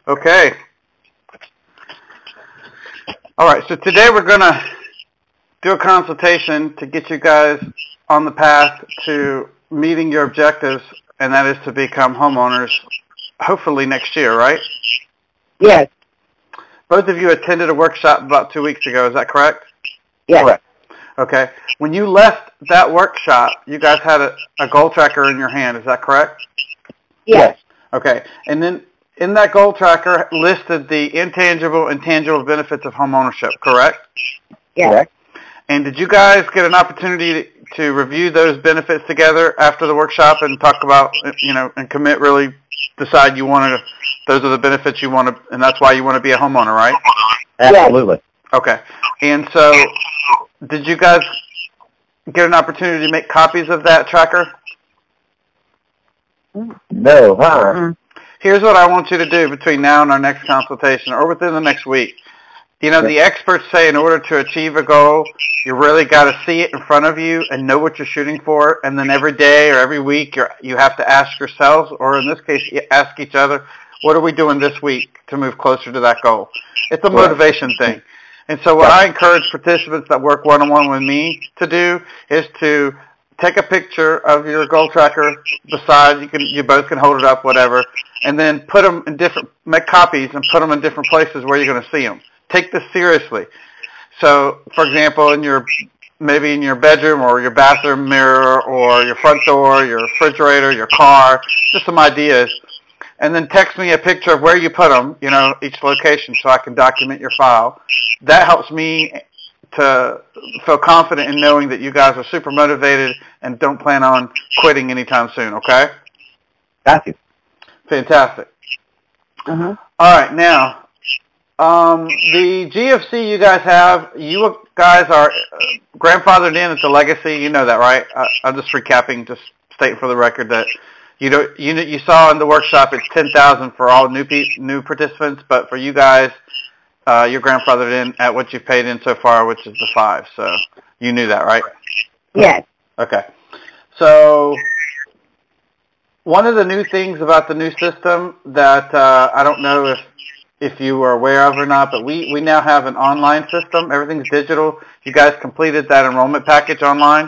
Okay. All right. So today we're going to do a consultation to get you guys on the path to meeting your objectives, and that is to become homeowners hopefully next year, right? Yes. Both of you attended a workshop about 2 weeks ago. Is that correct? Yes. Correct. Okay. When you left that workshop, you guys had a goal tracker in your hand. Is that correct? Yes. Okay. And then in that goal tracker listed the intangible and tangible benefits of home ownership, correct? Yes. Correct. And did you guys get an opportunity to review those benefits together after the workshop and talk about, and commit, really decide those are the benefits you want to, and that's why you want to be a homeowner, right? Absolutely. Okay. And so did you guys get an opportunity to make copies of that tracker? No, huh? Here's what I want you to do between now and our next consultation, or within the next week. The experts say in order to achieve a goal, you really got to see it in front of you and know what you're shooting for, and then every day or every week you have to ask yourselves, or in this case, ask each other, what are we doing this week to move closer to that goal? It's a motivation thing. And so what I encourage participants that work one-on-one with me to do is to take a picture of your goal tracker beside, you both can hold it up, whatever, and then put them make copies and put them in different places where you're going to see them. Take this seriously. So, for example, maybe in your bedroom or your bathroom mirror or your front door, your refrigerator, your car, just some ideas. And then text me a picture of where you put them, each location, so I can document your file. That helps me to feel confident in knowing that you guys are super motivated and don't plan on quitting anytime soon, okay? Got you. Fantastic. Uh-huh. All right, now, the GFC you guys have, you guys are grandfathered in. It's a legacy. You know that, right? I'm just recapping, just stating for the record that you saw in the workshop it's $10,000 for all new participants, but for you guys, you're grandfathered in at what you've paid in so far, which is the $5,000. So you knew that, right? Yes. Okay. So one of the new things about the new system that I don't know if you were aware of or not, but we now have an online system. Everything's digital. You guys completed that enrollment package online,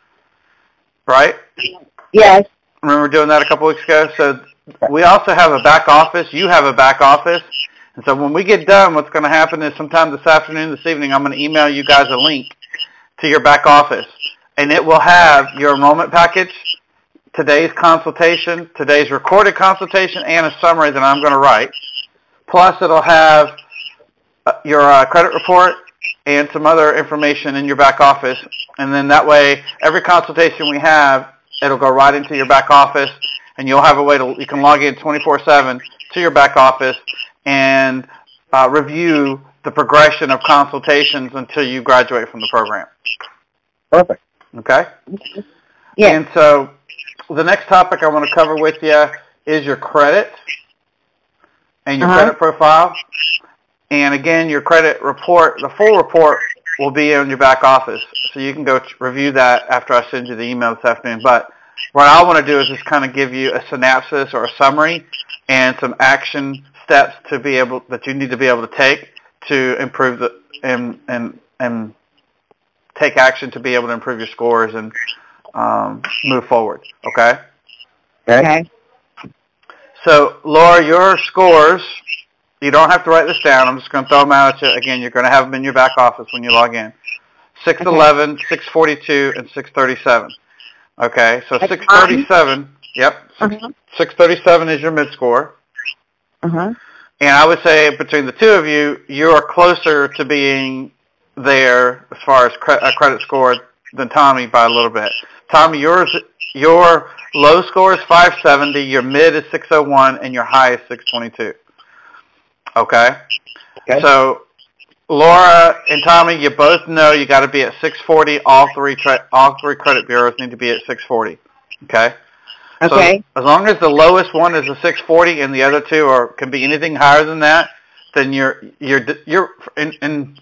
right? Yes. Remember doing that a couple weeks ago? So we also have a back office. You have a back office. And so when we get done, what's going to happen is sometime this afternoon, this evening, I'm going to email you guys a link to your back office. And it will have your enrollment package, today's consultation, today's recorded consultation, and a summary that I'm going to write. Plus, it'll have your credit report and some other information in your back office. And then that way, every consultation we have, it'll go right into your back office, and you'll have a way you can log in 24/7 to your back office and review the progression of consultations until you graduate from the program. Perfect. Okay? Yes. And so the next topic I want to cover with you is your credit and your credit profile. And again, your credit report, the full report will be in your back office. So you can go review that after I send you the email this afternoon. But what I want to do is just kind of give you a synopsis or a summary and some action steps that you need to be able to take to improve and take action to be able to improve your scores and move forward. Okay? Okay. So, Laura, your scores, you don't have to write this down. I'm just going to throw them out at you. Again, you're going to have them in your back office when you log in. 611, 642, and 637. Okay, so 637, yep, 637 is your mid-score. Uh-huh. And I would say between the two of you, you are closer to being there as far as a credit score than Tommy by a little bit. Tommy, your low score is 570, your mid is 601, and your high is 622. Okay? So Laura and Tommy, you both know you got to be at 640. All three credit bureaus need to be at 640. Okay? Okay. So as long as the lowest one is a 640 and the other two can be anything higher than that, then you're in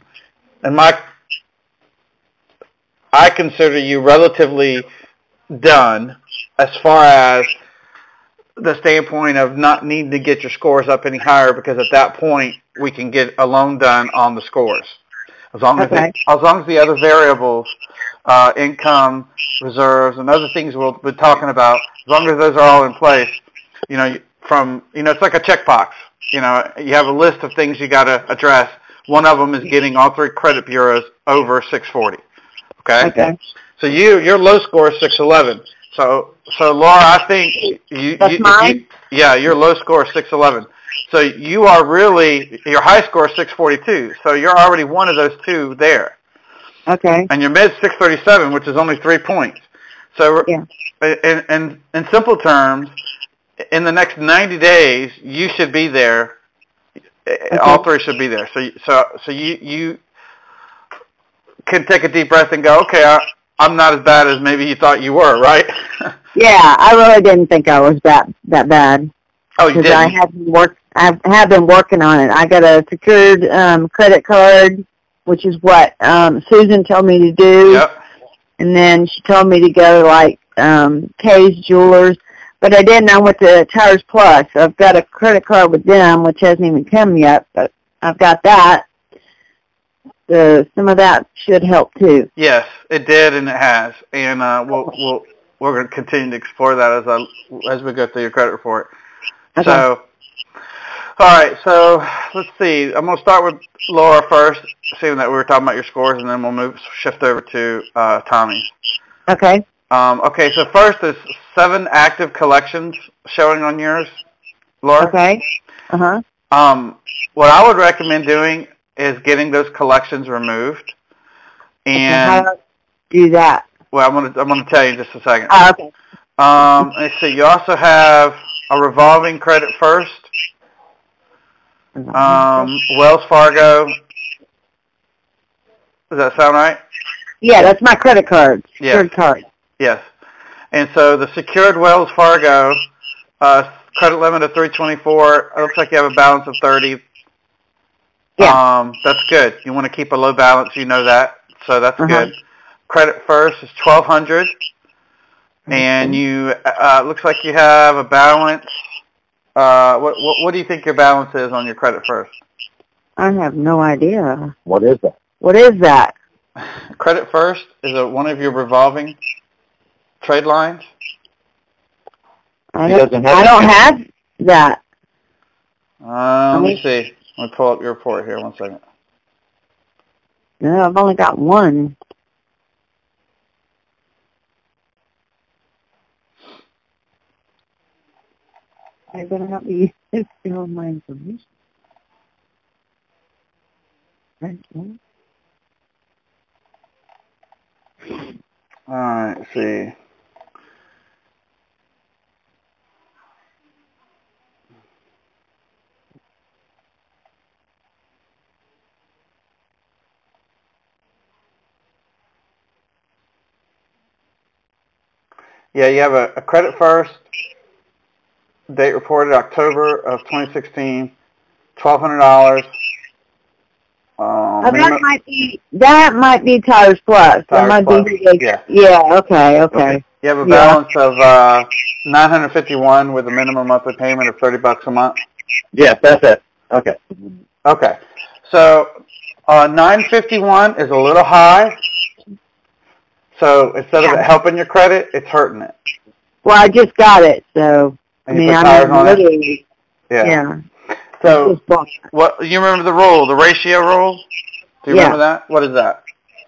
I consider you relatively done as far as the standpoint of not needing to get your scores up any higher, because at that point we can get a loan done on the scores. As long as the other variables, income, reserves, and other things we'll be talking about, as long as those are all in place, it's like a checkbox. You have a list of things you got to address. One of them is getting all 3 credit bureaus over 640. Okay. So your low score is 611. So Laura, I think That's mine? your low score is 611. So you are really, your high score is 642. So you're already one of those 2 there. Okay. And your mid's 637, which is only 3 points. So in simple terms, in the next 90 days, you should be there. Okay. All 3 should be there. So you can take a deep breath and go, okay, I'm not as bad as maybe you thought you were, right? Yeah, I really didn't think I was that bad. Oh, you didn't? I have been working on it. I got a secured credit card, which is what Susan told me to do. Yep. And then she told me to go to Kay's Jewelers. But I didn't. I went to Tires Plus. I've got a credit card with them, which hasn't even come yet, but I've got that. Some of that should help too. Yes, it did, and it has. And we're going to continue to explore that as we go through your credit report. Okay. So, all right. So let's see. I'm going to start with Laura first, seeing that we were talking about your scores, and then we'll shift over to Tommy. Okay. Okay. So first, there's 7 active collections showing on yours, Laura. Okay. What I would recommend doing is getting those collections removed. And how do I do that? Well, I'm gonna tell you in just a second. Oh, okay. Let's see. You also have a revolving credit first. Wells Fargo. Does that sound right? Yeah, that's my credit card. Secured card. Yes. And so the secured Wells Fargo credit limit of $324. It looks like you have a balance of $30. Yeah. That's good. You want to keep a low balance. You know that. So that's good. Credit first is $1,200. And you looks like you have a balance. What do you think your balance is on your credit first? I have no idea. What is that? What is that? Credit first is one of your revolving trade lines. I don't have that. Let me see. Let me pull up your report here. 1 second. No, I've only got one. I better not be stealing my information. Right. All right. Let's see. Yeah, you have a credit first, date reported October of 2016, $1,200. That might be Tires Plus. Tires Plus. Yeah. Okay. You have a balance of $951 with a minimum monthly payment of $30 a month. Yes, that's it. Okay. So $951 is a little high. So instead of it helping your credit, it's hurting it. Well, I just got it, so and you put tires on it. Yeah. So what? You remember the rule, the ratio rule? Do you remember that? What is that?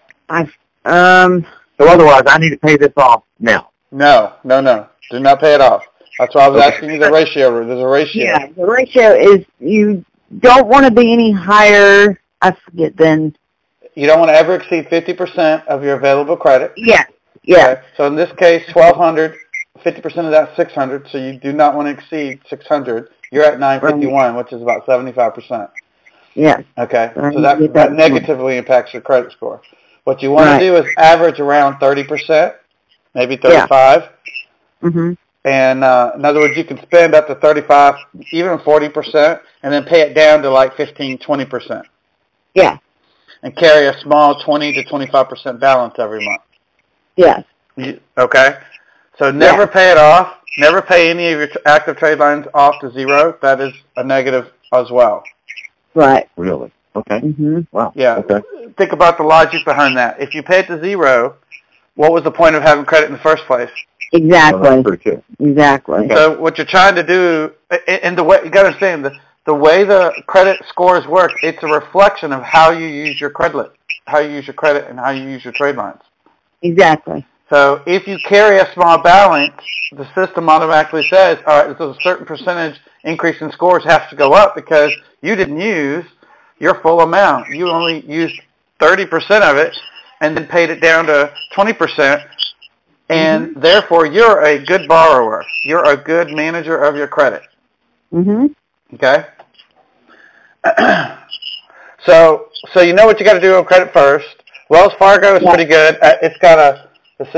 So otherwise, I need to pay this off now. No. Do not pay it off. That's why I was asking you the ratio rule. There's a ratio. Yeah, the ratio is you don't want to be any higher. I forget then. You don't want to ever exceed 50% of your available credit. Yeah. Okay. So in this case, $1,200, 50% of that $600. So you do not want to exceed $600. You're at $951, which is about 75%. Yeah. Okay. So that negatively impacts your credit score. What you want to do is average around 30%, maybe 35%. Yeah. Mm-hmm. And in other words, you can spend up to 35, even 40%, and then pay it down to like 15, 20%. Yeah. And carry a small 20 to 25% balance every month. Yes. Okay? So never pay it off. Never pay any of your active trade lines off to zero. That is a negative as well. Right. Really? Okay. Mhm. Wow. Yeah. Okay. Think about the logic behind that. If you pay it to zero, what was the point of having credit in the first place? Exactly. Well, that's true, too. Exactly. Okay. So what you're trying to do, and the way you got to understand the way the credit scores work, it's a reflection of how you use your credit, and how you use your trade lines. Exactly. So if you carry a small balance, the system automatically says, all right, there's a certain percentage increase in scores has to go up because you didn't use your full amount. You only used 30% of it and then paid it down to 20%. And therefore, you're a good borrower. You're a good manager of your credit. Mhm. Okay? So you know what you got to do on credit first. Wells Fargo is pretty good. It's got a,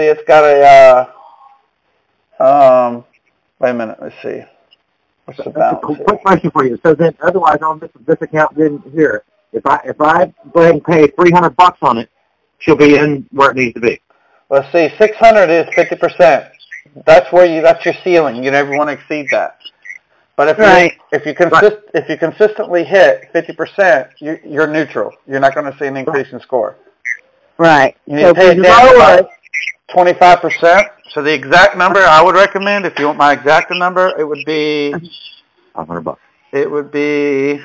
wait a minute, let's see. What's the That's a balance quick here? question for you. So then, otherwise, on this account then here, if I go ahead and pay $300 on it, she'll be in where it needs to be. Let's see, 600 is 50%. That's your ceiling. You never want to exceed that. But if you consistently hit 50%, you're neutral. You're not going to see an increase in score. Right. You need to pay it down to about 25%. So the exact number I would recommend, if you want my exact number, it would be $500. It would be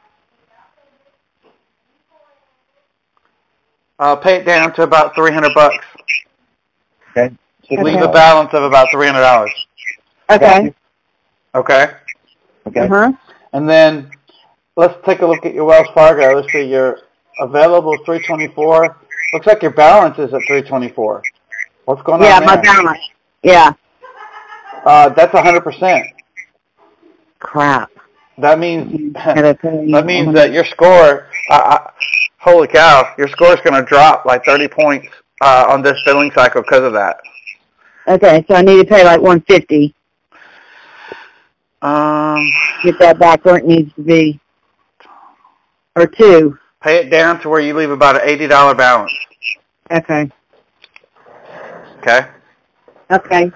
pay it down to about $300. Okay. Leave a balance of about $300. Okay. Okay. Okay. Uh-huh. And then let's take a look at your Wells Fargo. Let's see, your available 324. Looks like your balance is at 324. What's going on there? Yeah, my balance. Yeah. That's 100%. Crap. That means that means that your score. Holy cow! Your score is going to drop like 30 points on this billing cycle because of that. Okay, so I need to pay like $150. Get that back where it needs to be. Or $2. Pay it down to where you leave about an $80 balance. Okay. Okay. Okay.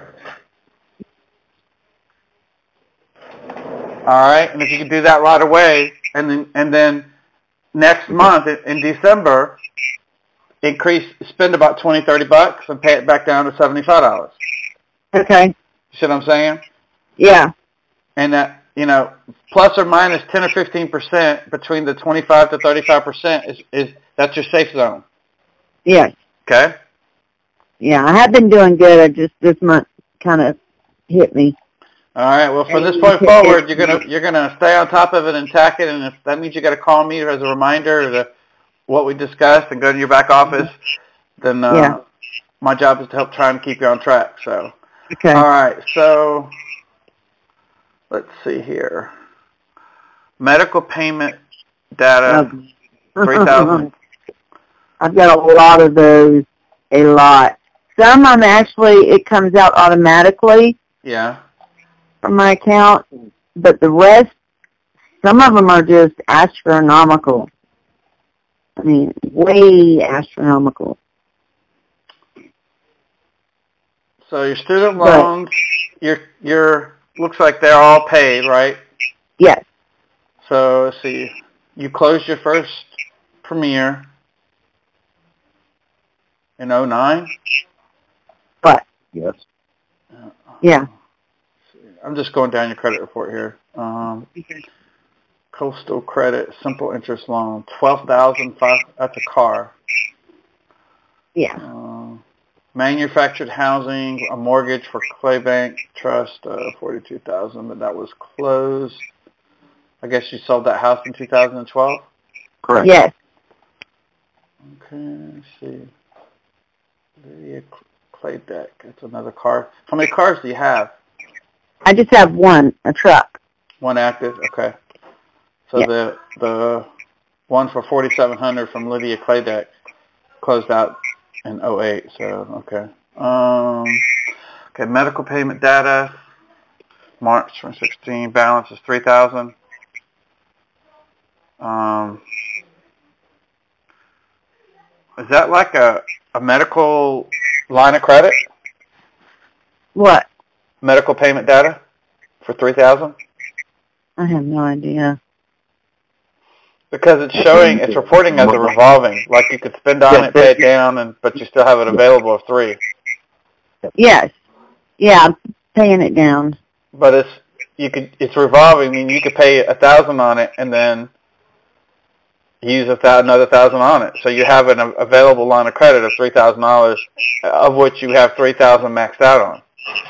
All right, and if you can do that right away, and then next month in December, spend about $20-$30 and pay it back down to $75. Okay. You see what I'm saying? Yeah. And that, plus or minus 10 or 15% between the 25 to 35% is that's your safe zone. Yes. Okay. Yeah, I have been doing good. I just this month kind of hit me. All right. Well, from this point forward, you're gonna stay on top of it and tack it, and if that means you got to call me as a reminder of what we discussed and go to your back office, then my job is to help try and keep you on track. So. Okay. All right. So let's see here. Medical payment data, 3,000. I've got a lot of those. A lot. Some of them actually it comes out automatically. Yeah. From my account, but the rest, some of them are just astronomical. I mean, way astronomical. So your student loans, your looks like they're all paid, right? Yes. So let's see, you closed your first Premier in 2009? What? Yes. Yeah. I'm just going down your credit report here. Coastal Credit, simple interest loan, $12,500. That's a car. Yeah. Manufactured housing, a mortgage for Clay Bank Trust, $42,000, but that was closed. I guess you sold that house in 2012? Correct. Yes. Okay, let's see. Lydia Clay Deck. That's another car. How many cars do you have? I just have one, a truck. One active. Okay. So the one for $4,700 from Lydia Clay Deck closed out in 2008. So okay. Okay. Medical payment data. March 2016. Balance is $3,000. Is that like a medical line of credit? What? medical payment data for $3,000? I have no idea. Because it's reporting as a revolving, like you could spend on it, pay it down, but you still have it available of $3. Yes. Yeah, I'm paying it down. But it's revolving. I mean, you could pay $1,000 on it and then use another $1,000 on it. So you have an available line of credit of $3,000, of which you have $3,000 maxed out on.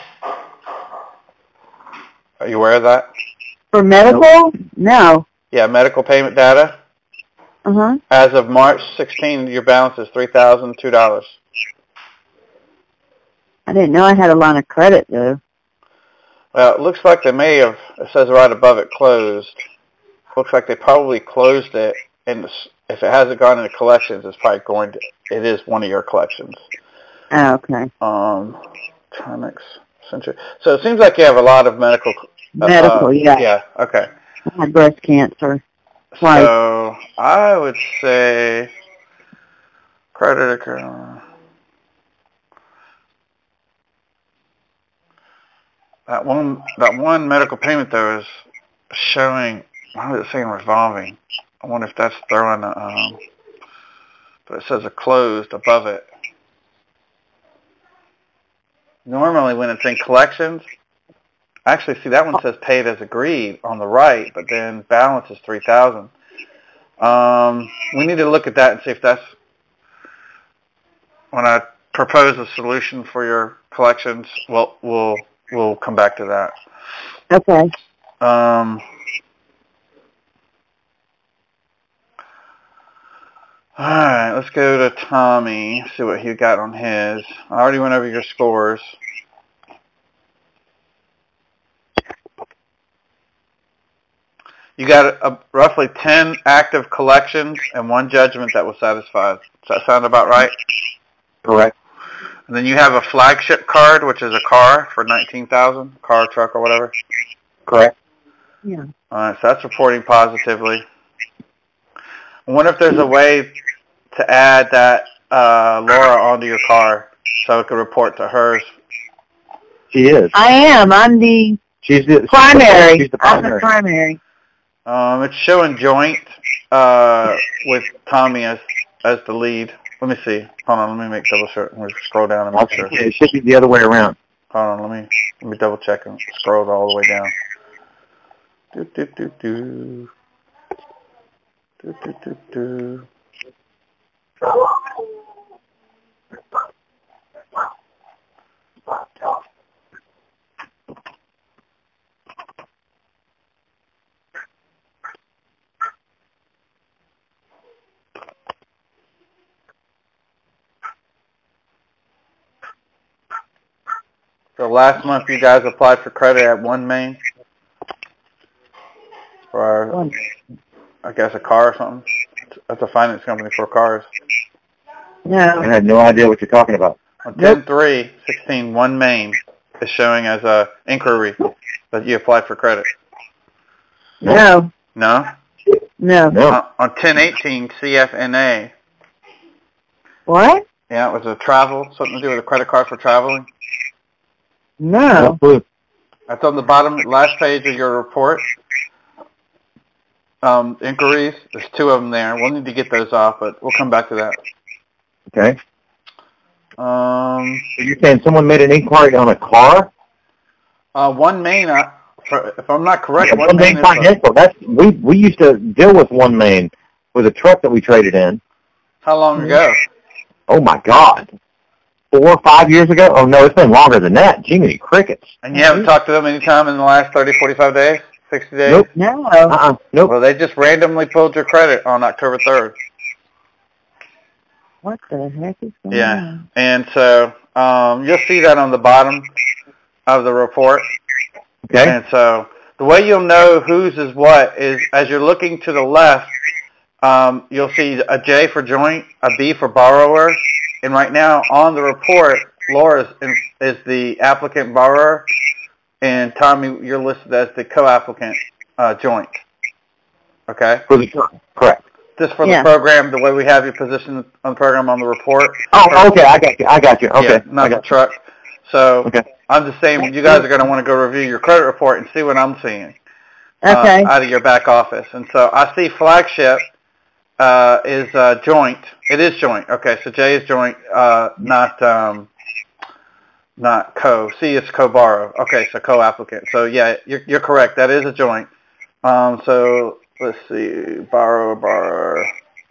Are you aware of that? For medical? No. Yeah, medical payment data. Uh-huh. As of March 16, your balance is $3,002. I didn't know I had a line of credit, though. Well, it looks like they may have, it says right above it, closed. Looks like they probably closed it, and if it hasn't gone into collections, it's probably it is one of your collections. Oh, okay. Electronics, Century. So it seems like you have a lot of medical. Medical, yeah. Yeah, okay. I had breast cancer. Twice. So I would say credit account. That one medical payment though is showing. Why is it saying revolving? I wonder if that's throwing but it says a closed above it. Normally when it's in collections, actually see that one says paid as agreed on the right, but then balance is $3,000. We need to look at that and see if that's when I propose a solution for your collections. We'll come back to that. Okay. All right, let's go to Tommy, see what he got on his. I already went over your scores. You got roughly 10 active collections and 1 judgment that was satisfied. Does that sound about right? Correct. And then you have a flagship card, which is a car for $19,000, car, truck, or whatever. Correct. Yeah. All right, so that's reporting positively. I wonder if there's a way to add that Laura onto your car so it could report to hers. She is. I am. I'm the primary. She's the primary. I'm the primary. It's showing joint with Tommy as the lead. Let me see. Hold on, let me make double sure. Let me scroll down and make sure. It should be the other way around. Hold on, let me double check and scroll all the way down. So last month you guys applied for credit at OneMain for, I guess, a car or something. That's a finance company for cars. No. I had no idea what you're talking about. On 10/3/16, OneMain is showing as a inquiry that you applied for credit. No. No? No. On 10/18, CFNA. What? Yeah, it was a travel, something to do with a credit card for traveling. No. That's on the bottom, last page of your report. Inquiries, there's 2 of them there. We'll need to get those off, but we'll come back to that. Okay. So you're saying someone made an inquiry on a car? OneMain, if I'm not correct, Yeah, OneMain Financial. We used to deal with OneMain with a truck that we traded in. How long ago? Oh my God. 4 or 5 years ago? Oh no, it's been longer than that. Jiminy crickets. And you haven't talked to them any time in the last 30, 45 days? 60 days? Nope. No. Nope. Well, they just randomly pulled your credit on October 3rd. What the heck is going on? And so you'll see that on the bottom of the report. Okay. And so the way you'll know whose is what is as you're looking to the left, you'll see a J for joint, a B for borrower, and right now on the report, Laura is the applicant borrower, and Tommy, you're listed as the co-applicant joint. Okay? For the truck. Correct. Just for the program, the way we have your position on the program on the report. Oh, okay, I got you. Okay. Yeah, not the truck. So Okay. I'm just saying you guys are going to want to go review your credit report and see what I'm seeing Okay. out of your back office. And so I see Flagship is joint. It is joint. Okay, so J is joint, not co. C is co-borrow. Okay, so co-applicant. So yeah, you're correct. That is a joint. So let's see, borrower.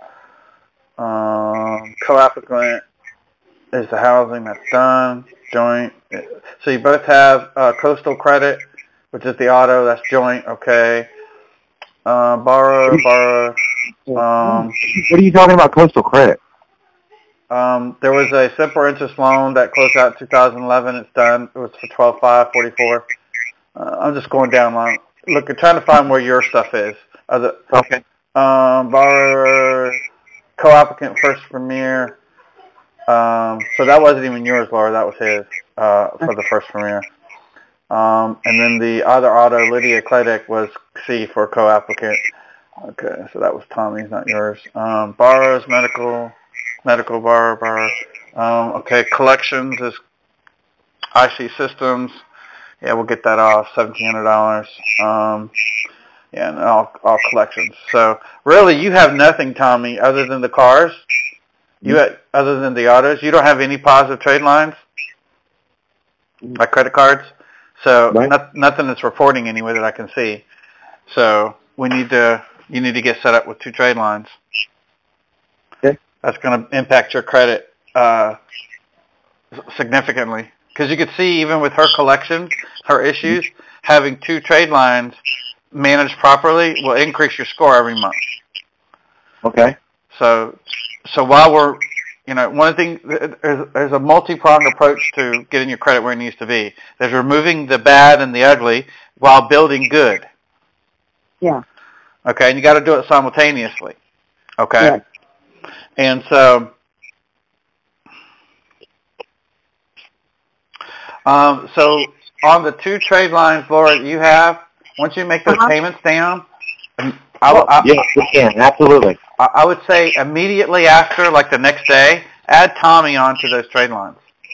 Co-applicant is the housing. That's done. Joint. So you both have Coastal Credit, which is the auto. That's joint. Okay. Borrower. What are you talking about, Coastal Credit? There was a simple interest loan that closed out in 2011. It's done. It was for 12.544. I'm just going down line. Look, I'm trying to find where your stuff is. Okay. Borrower, co-applicant, First Premier. So that wasn't even yours, Laura. That was his for the First Premier. And then the other auto, Lydia Cladek, was C for co-applicant. Okay, so that was Tommy's, not yours. Borrowers, medical borrower. Okay, collections is IC Systems. Yeah, we'll get that off, $1,700. Yeah, and all collections. So really, you have nothing, Tommy, other than the cars. Other than the autos, you don't have any positive trade lines, like credit cards. So nothing that's reporting anyway that I can see. So you need to get set up with 2 trade lines. Okay. That's going to impact your credit significantly. Because you could see even with her collections, her issues, having 2 trade lines managed properly will increase your score every month. Okay. So while we're, one thing, there's a multi-pronged approach to getting your credit where it needs to be. There's removing the bad and the ugly while building good. Yeah. Okay, and you got to do it simultaneously. Okay. Yeah. And so, so on the 2 trade lines, Laura, you have, once you make those payments down, yes, we can, absolutely. I would say immediately after, like the next day, add Tommy onto those trade lines.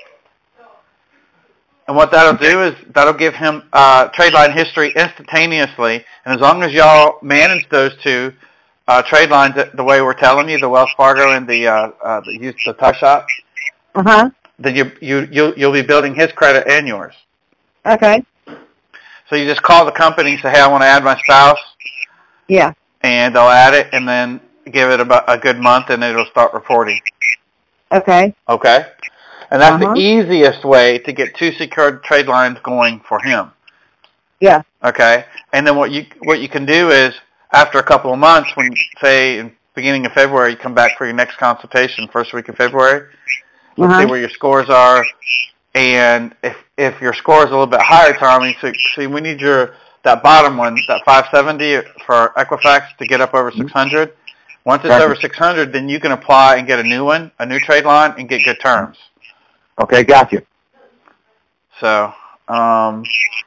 And what that'll do is that'll give him trade line history instantaneously. And as long as y'all manage those 2 trade lines the way we're telling you, the Wells Fargo and the Tough Shop, then you'll be building his credit and yours. Okay. So you just call the company and say, hey, I want to add my spouse. Yeah. And they'll add it and then give it about a good month and it'll start reporting. Okay. Okay? And that's the easiest way to get 2 secured trade lines going for him. Yeah. Okay? And then what you can do is, after a couple of months, when, say, in beginning of February, you come back for your next consultation, first week of February, let's see where your scores are. And if your score is a little bit higher, Tommy, see, we need that bottom one, that 570 for Equifax to get up over 600. Once it's over 600, then you can apply and get a new one, a new trade line, and get good terms. Okay, got you. So, all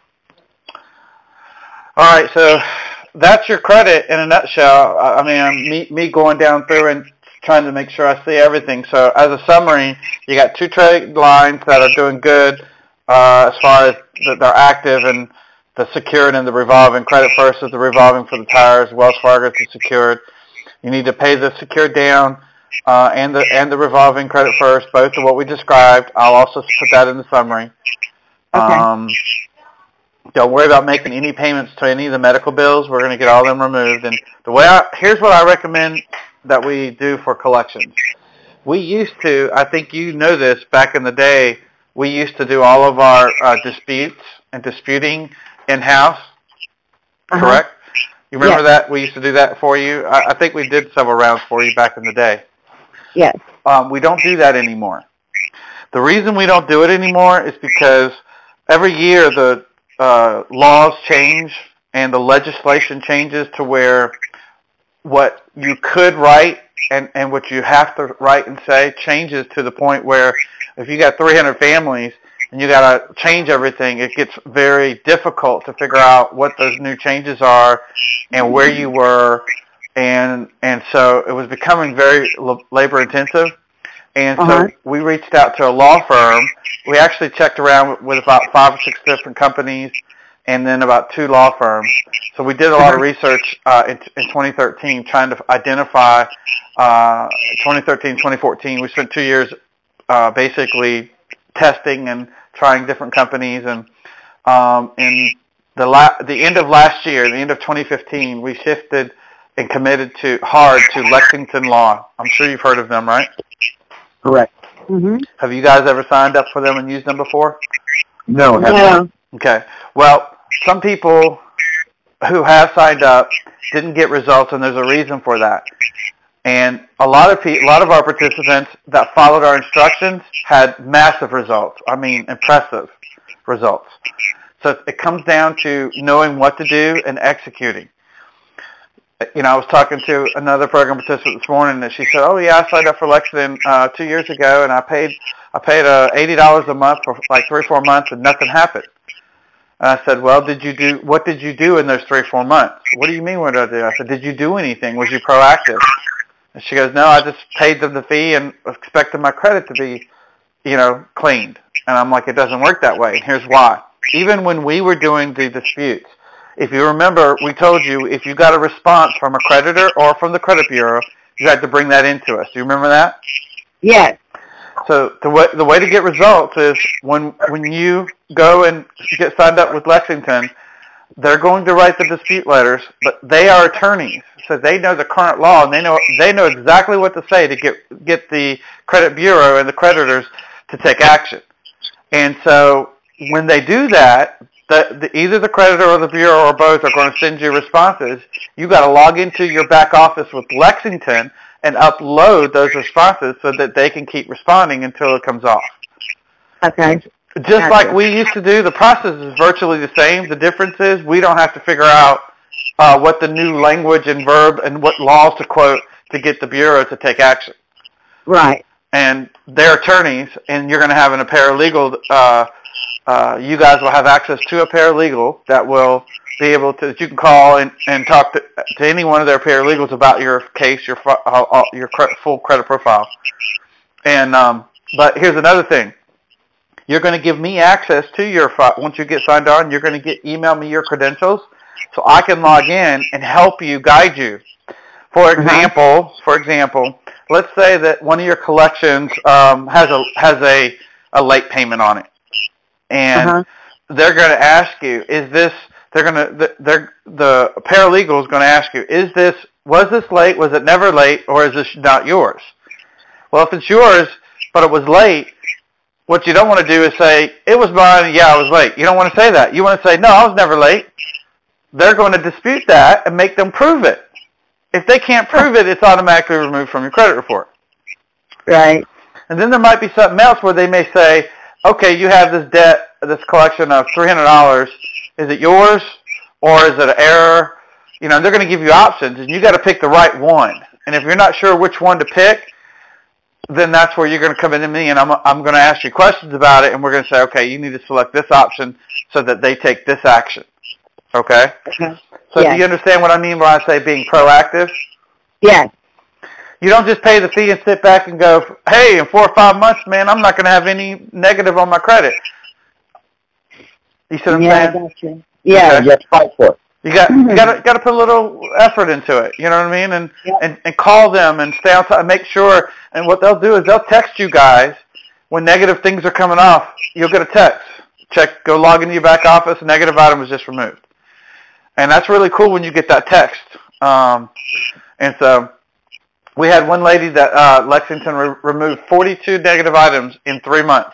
right, so that's your credit in a nutshell. I mean, me going down through and trying to make sure I see everything. So as a summary, you got 2 trade lines that are doing good as far as they're active, and the secured and the revolving. Credit First is the revolving for the tires. Wells Fargo is the secured. You need to pay the secured down and the revolving Credit First, both of what we described. I'll also put that in the summary. Okay. Don't worry about making any payments to any of the medical bills. We're going to get all them removed. And here's what I recommend that we do for collections. We used to, I think you know this, back in the day, we used to do all of our disputes and disputing in-house, correct? You remember that? We used to do that for you. I think we did several rounds for you back in the day. Yes. We don't do that anymore. The reason we don't do it anymore is because every year the laws change and the legislation changes to where what you could write and what you have to write and say changes to the point where if you got 300 families and you got to change everything, it gets very difficult to figure out what those new changes are and where you were, and so it was becoming very labor intensive. And so we reached out to a law firm. We actually checked around with about 5 or 6 different companies and then about 2 law firms. So we did a lot of research in 2013 trying to identify 2013, 2014. We spent 2 years basically testing and trying different companies. And in the end of last year, the end of 2015, we shifted and committed hard to Lexington Law. I'm sure you've heard of them, right? Correct. Mm-hmm. Have you guys ever signed up for them and used them before? No. No. Okay. Well, some people who have signed up didn't get results, and there's a reason for that. And a lot of our participants that followed our instructions had massive results. I mean, impressive results. So it comes down to knowing what to do and executing. You know, I was talking to another program participant this morning, and she said, "Oh yeah, I signed up for Lexington 2 years ago, and I paid $80 a month for like 3 or 4 months, and nothing happened." And I said, "Well, what did you do in those 3 or 4 months?" "What do you mean, what did I do?" I said, "Did you do anything? Was you proactive?" And she goes, "No, I just paid them the fee and expected my credit to be, cleaned." And I'm like, "It doesn't work that way. And here's why. Even when we were doing the disputes, if you remember, we told you if you got a response from a creditor or from the credit bureau, you had to bring that into us. Do you remember that?" Yes. So the way to get results is when you go and get signed up with Lexington, they're going to write the dispute letters, but they are attorneys, so they know the current law and they know exactly what to say to get the credit bureau and the creditors to take action. And so when they do that, either the creditor or the bureau or both are going to send you responses. You got to log into your back office with Lexington and upload those responses so that they can keep responding until it comes off. Okay. Just like we used to do, the process is virtually the same. The difference is we don't have to figure out what the new language and verb and what laws to quote to get the bureau to take action. Right. And they're attorneys, and you're going to have a paralegal. You guys will have access to a paralegal that will be able to, that you can call and talk to any one of their paralegals about your case, your full credit profile. And but here's another thing. You're going to give me access to your file. Once you get signed on, you're going to email me your credentials so I can log in and help you, guide you. For example, let's say that one of your collections has a late payment on it. And they're going to ask you, the paralegal is going to ask you, was this late, was it never late, or is this not yours? Well, if it's yours, but it was late, what you don't want to do is say, it was mine, yeah, I was late. You don't want to say that. You want to say, no, I was never late. They're going to dispute that and make them prove it. If they can't prove it, it's automatically removed from your credit report. Right. And then there might be something else where they may say, okay, you have this debt, this collection of $300. Is it yours or is it an error? They're going to give you options, and you got to pick the right one. And if you're not sure which one to pick, then that's where you're going to come into me, and I'm going to ask you questions about it, and we're going to say, okay, you need to select this option so that they take this action. Okay? So do you understand what I mean when I say being proactive? Yes. You don't just pay the fee and sit back and go, hey, in 4 or 5 months, man, I'm not going to have any negative on my credit. You see what I'm saying? I got you. Yeah. Okay. You have to fight for it. You got to put a little effort into it. You know what I mean? And call them and stay on top and make sure. And what they'll do is they'll text you guys when negative things are coming off. You'll get a text. Go log into your back office. Negative item was just removed. And that's really cool when you get that text. And so we had one lady that Lexington removed 42 negative items in 3 months.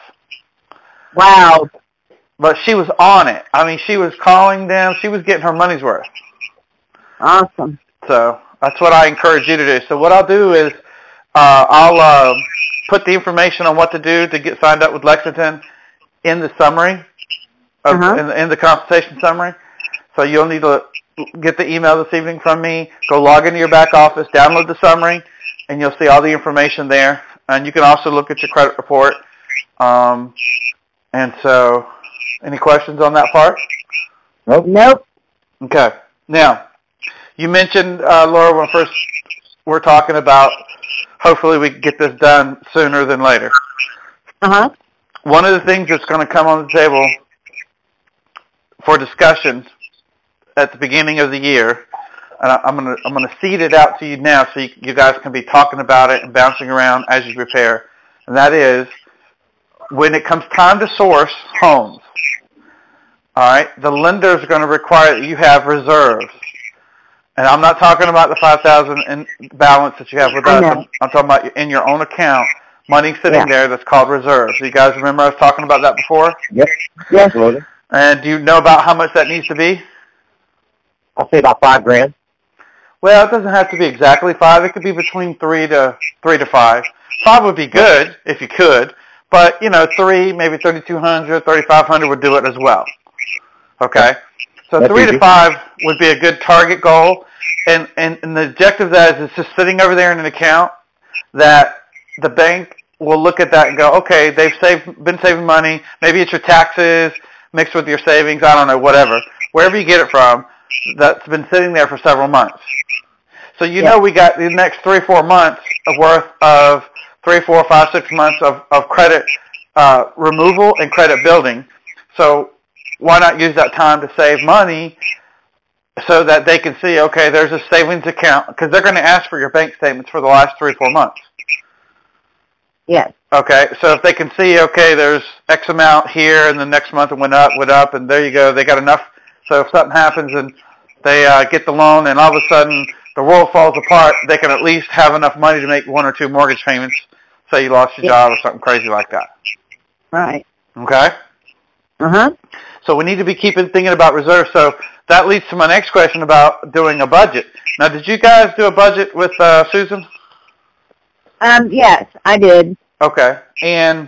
Wow. But she was on it. I mean, she was calling them. She was getting her money's worth. Awesome. So that's what I encourage you to do. So what I'll do is I'll put the information on what to do to get signed up with Lexington in the summary, in the consultation summary. So you'll need to get the email this evening from me, go log into your back office, download the summary, and you'll see all the information there. And you can also look at your credit report. And so, any questions on that part? Nope. Okay. Now, you mentioned, Laura, when I first we're talking about hopefully we can get this done sooner than later. Uh-huh. One of the things that's going to come on the table for discussions at the beginning of the year, and I'm going to seed it out to you now so you guys can be talking about it and bouncing around as you prepare, and that is when it comes time to source homes, all right, the lenders are going to require that you have reserves. And I'm not talking about the $5,000 in balance that you have with us. I'm talking about in your own account, money sitting there that's called reserves. So you guys remember I was talking about that before? Yep. Yes. Absolutely. And do you know about how much that needs to be? I'll say about $5,000. Well, it doesn't have to be exactly 5. It could be between 3 to 5. 5 would be good if you could, but 3, maybe 3,200, 3,500 would do it as well. Okay. So that's 3 easy. To 5 would be a good target goal, and the objective of that is it's just sitting over there in an account that the bank will look at that and go, okay, they've been saving money. Maybe it's your taxes mixed with your savings. I don't know, whatever. Wherever you get it from, that's been sitting there for several months. So know we got the next 3 or 4 months worth of 3, 4, 5, 6 months of credit removal and credit building. So why not use that time to save money so that they can see, okay, there's a savings account, because they're going to ask for your bank statements for the last 3 or 4 months. Yes. Okay, so if they can see, okay, there's X amount here, and the next month it went up, and there you go, they got enough. So if something happens and they get the loan and all of a sudden the world falls apart, they can at least have enough money to make 1 or 2 mortgage payments, say you lost your job or something crazy like that. Right. Okay? Uh-huh. So we need to be thinking about reserves. So that leads to my next question about doing a budget. Now, did you guys do a budget with Susan? Yes, I did. Okay. And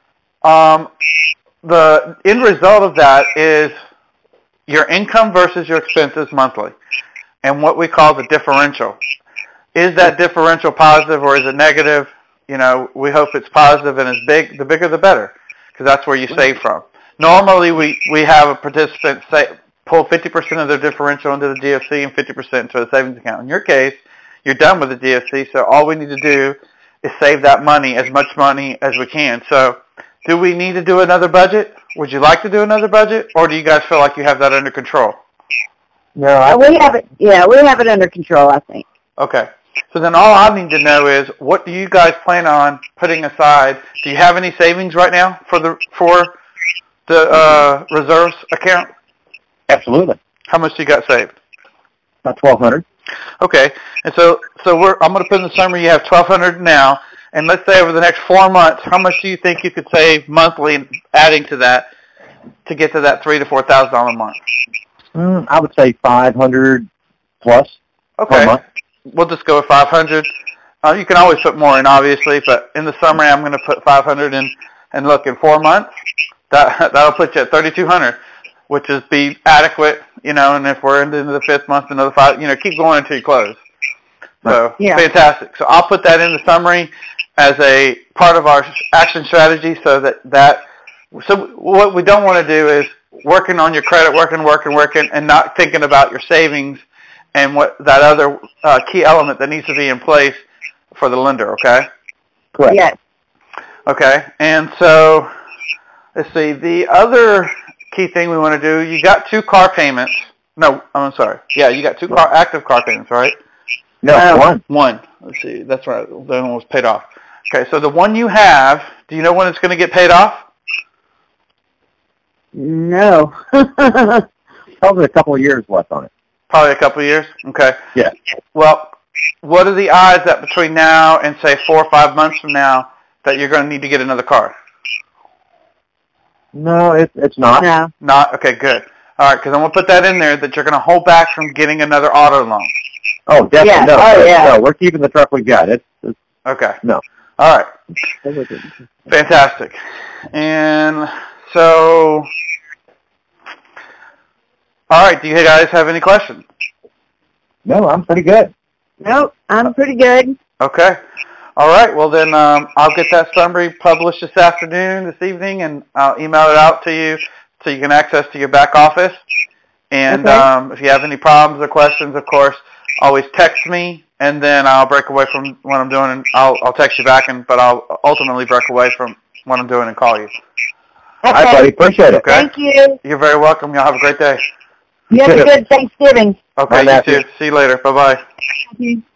the end result of that is your income versus your expenses monthly, and what we call the differential. Is that differential positive or is it negative? We hope it's positive, and the bigger the better, because that's where you save from. Normally, we have a participant pull 50% of their differential into the DFC and 50% into the savings account. In your case, you're done with the DFC, so all we need to do is save that money, as much money as we can. So do we need to do another budget? Would you like to do another budget, or do you guys feel like you have that under control? No, we have it. Yeah, we have it under control, I think. Okay. So then all I need to know is, what do you guys plan on putting aside? Do you have any savings right now for the reserves account? Absolutely. How much do you got saved? About $1,200. Okay. And so I'm going to put in the summary you have $1,200 now, and let's say over the next 4 months, how much do you think you could save monthly, adding to that, to get to that $3,000 to $4,000 a month? I would say 500 plus. Okay. Per month. We'll just go with 500. You can always put more in, obviously, but in the summary, I'm going to put 500 in. And look, in 4 months, that'll put you at 3,200, which is be adequate, and if we're into the 5th month, another 5, keep going until you close. So, Fantastic. So I'll put that in the summary as a part of our action strategy, so what we don't want to do is working on your credit, working, and not thinking about your savings and what that other key element that needs to be in place for the lender, okay? Correct. Yes. Okay, and so, let's see, the other key thing we want to do, you got 2 car payments. No, I'm sorry. Yeah, you got 2 active car payments, right? No, one. One. Let's see, that's right. The one was paid off. Okay, so the one you have, do you know when it's going to get paid off? No. Probably a couple of years left on it. Probably a couple of years? Okay. Yeah. Well, what are the odds that between now and, say, 4 or 5 months from now that you're going to need to get another car? No, it's not. No. Not? Okay, good. All right, because I'm going to put that in there, that you're going to hold back from getting another auto loan. Oh, definitely. Yeah. No, we're keeping the truck we got. It's okay. No. All right. Fantastic. And so, all right, do you guys have any questions? No, I'm pretty good. Nope, I'm pretty good. Okay. All right. Well, then I'll get that summary published this evening, and I'll email it out to you so you can access to your back office. And if you have any problems or questions, of course, always text me, and then I'll break away from what I'm doing, and I'll text you back, but I'll ultimately break away from what I'm doing and call you. All right, buddy. Appreciate it. Okay. Thank you. You're very welcome. Y'all have a great day. You have a good Thanksgiving. Okay, Bye, you Matthew. too. See you later. Bye-bye. Thank you.